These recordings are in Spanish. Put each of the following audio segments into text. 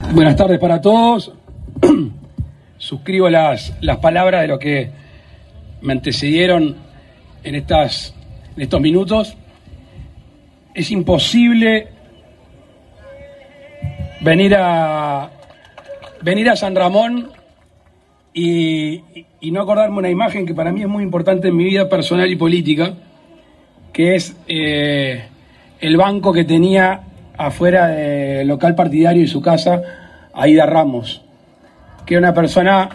Buenas tardes para todos. Suscribo las palabras de los que me antecedieron en estos minutos. Es imposible venir a San Ramón y no acordarme una imagen que para mí es muy importante en mi vida personal y política, que es el banco que tenía afuera del local partidario y su casa Aída Ramos, que era una persona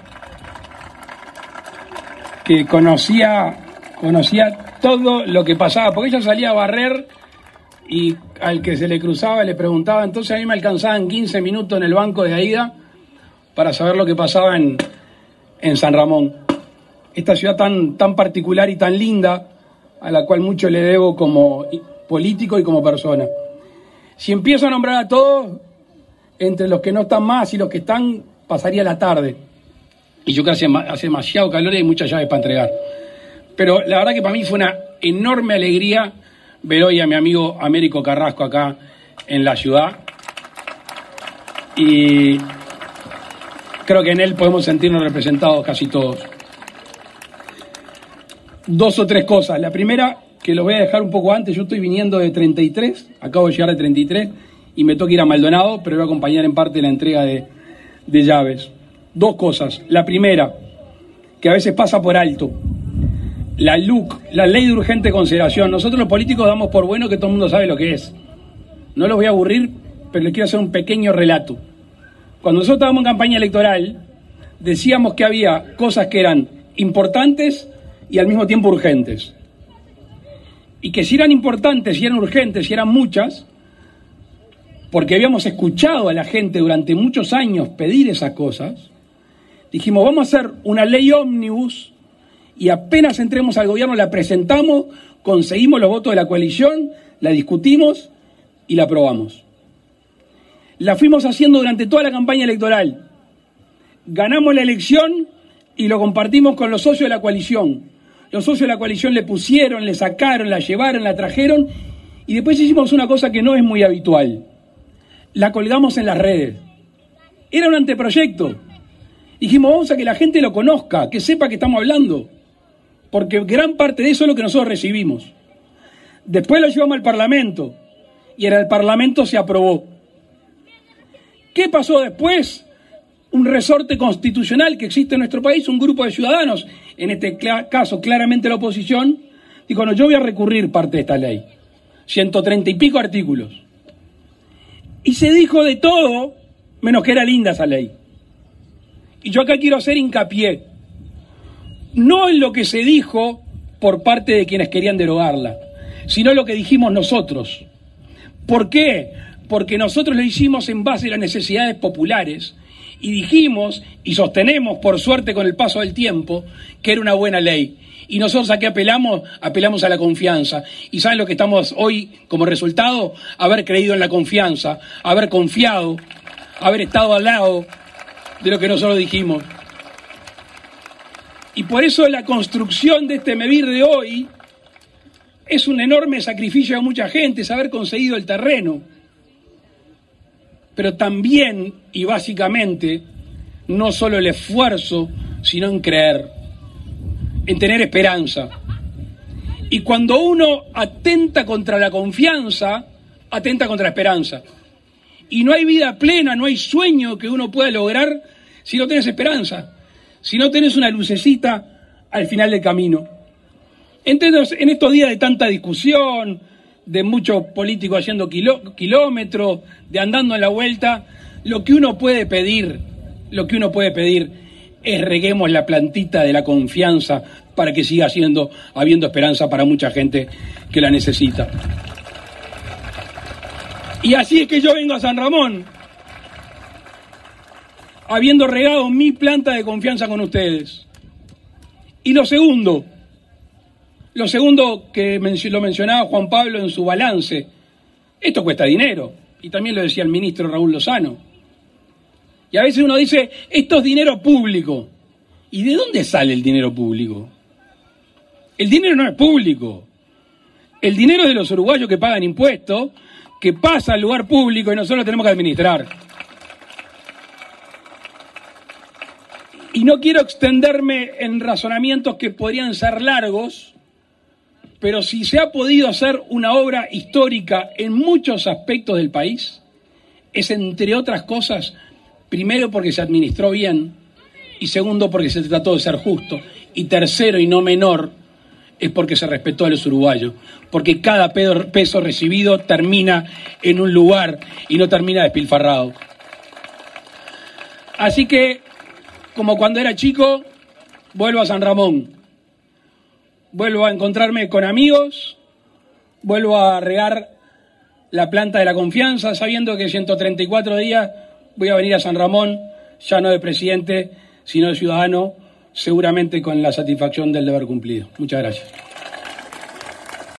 que conocía todo lo que pasaba, porque ella salía a barrer y al que se le cruzaba le preguntaba. Entonces a mí me alcanzaban 15 minutos en el banco de Aída para saber lo que pasaba en San Ramón, esta ciudad tan particular y tan linda, a la cual mucho le debo como político y como persona. Si empiezo a nombrar a todos, entre los que no están más y los que están, pasaría la tarde. Y yo creo que hace demasiado calor y hay muchas llaves para entregar. Pero la verdad que para mí fue una enorme alegría ver hoy a mi amigo Américo Carrasco acá en la ciudad. Y creo que en él podemos sentirnos representados casi todos. Dos o tres cosas. La primera, que los voy a dejar un poco antes. Yo estoy viniendo de 33, acabo de llegar de 33 y me toca ir a Maldonado, pero voy a acompañar en parte la entrega de llaves. Dos cosas. La primera, que a veces pasa por alto, la LUC, la Ley de Urgente Consideración. Nosotros los políticos damos por bueno que todo el mundo sabe lo que es. No los voy a aburrir, pero les quiero hacer un pequeño relato. Cuando nosotros estábamos en campaña electoral, decíamos que había cosas que eran importantes y al mismo tiempo urgentes. Y que si eran importantes, si eran urgentes, si eran muchas, porque habíamos escuchado a la gente durante muchos años pedir esas cosas, dijimos, vamos a hacer una ley ómnibus y apenas entremos al gobierno la presentamos, conseguimos los votos de la coalición, la discutimos y la aprobamos. La fuimos haciendo durante toda la campaña electoral. Ganamos la elección y lo compartimos con los socios de la coalición. Los socios de la coalición le pusieron, le sacaron, la llevaron, la trajeron y después hicimos una cosa que no es muy habitual. La colgamos en las redes. Era un anteproyecto. Dijimos, vamos a que la gente lo conozca, que sepa que estamos hablando, porque gran parte de eso es lo que nosotros recibimos. Después lo llevamos al Parlamento y en el Parlamento se aprobó. ¿Qué pasó después? Un resorte constitucional que existe en nuestro país, un grupo de ciudadanos, en este caso claramente la oposición, dijo, no, yo voy a recurrir parte de esta ley. 130 y pico artículos. Y se dijo de todo, menos que era linda esa ley. Y yo acá quiero hacer hincapié, no en lo que se dijo por parte de quienes querían derogarla, sino en lo que dijimos nosotros. ¿Por qué? Porque nosotros lo hicimos en base a las necesidades populares y dijimos y sostenemos, por suerte con el paso del tiempo, que era una buena ley. Y nosotros aquí apelamos a la confianza. ¿Y saben lo que estamos hoy como resultado? Haber creído en la confianza, haber confiado, haber estado al lado de lo que nosotros dijimos. Y por eso la construcción de este MEVIR de hoy es un enorme sacrificio de mucha gente, es haber conseguido el terreno. Pero también y básicamente, no solo el esfuerzo, sino en creer, en tener esperanza. Y cuando uno atenta contra la confianza, atenta contra la esperanza. Y no hay vida plena, no hay sueño que uno pueda lograr si no tenés esperanza, si no tenés una lucecita al final del camino. Entonces, en estos días de tanta discusión, de muchos políticos haciendo kilómetros, de andando en la vuelta, lo que uno puede pedir es reguemos la plantita de la confianza para que siga habiendo esperanza para mucha gente que la necesita. Y así es que yo vengo a San Ramón, habiendo regado mi planta de confianza con ustedes. Y lo segundo que lo mencionaba Juan Pablo en su balance, esto cuesta dinero, y también lo decía el ministro Raúl Lozano. Y a veces uno dice, esto es dinero público. ¿Y de dónde sale el dinero público? El dinero no es público. El dinero es de los uruguayos que pagan impuestos, que pasa al lugar público y nosotros lo tenemos que administrar. Y no quiero extenderme en razonamientos que podrían ser largos, pero si se ha podido hacer una obra histórica en muchos aspectos del país, es entre otras cosas, primero porque se administró bien, y segundo porque se trató de ser justo, y tercero y no menor, es porque se respetó a los uruguayos, porque cada peso recibido termina en un lugar y no termina despilfarrado. Así que, como cuando era chico, vuelvo a San Ramón, vuelvo a encontrarme con amigos, vuelvo a regar la planta de la confianza, sabiendo que 134 días voy a venir a San Ramón, ya no de presidente, sino de ciudadano, seguramente con la satisfacción del deber cumplido. Muchas gracias.